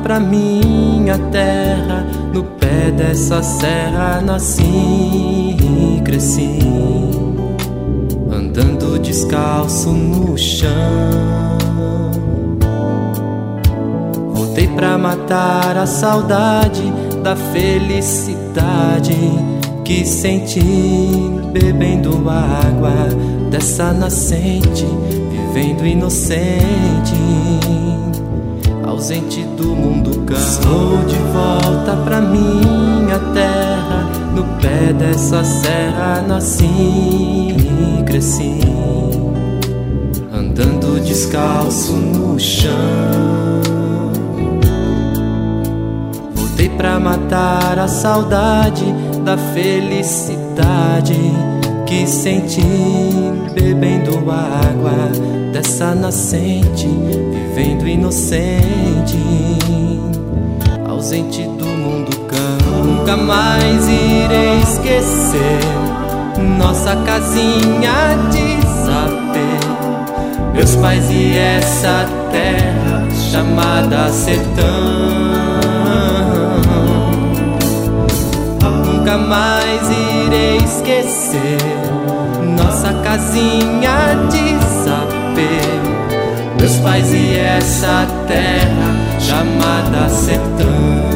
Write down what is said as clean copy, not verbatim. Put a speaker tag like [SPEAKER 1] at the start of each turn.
[SPEAKER 1] pra minha terra. No pé dessa serra nasci e cresci, andando descalço no chão. Voltei pra matar a saudade da felicidade que senti bebendo água dessa nascente, vivendo inocente, ausente do mundo cão. Estou de volta pra minha terra. No pé dessa serra nasci e cresci, andando descalço no chão. Voltei pra matar a saudade da felicidade que senti bebendo água dessa nascente, vivendo inocente, ausente do mundo cão. Nunca mais irei esquecer nossa casinha de sapê, meus pais e essa terra chamada sertão. Nunca mais irei esquecer nossa casinha de sapê, meus pais e essa terra chamada sertão.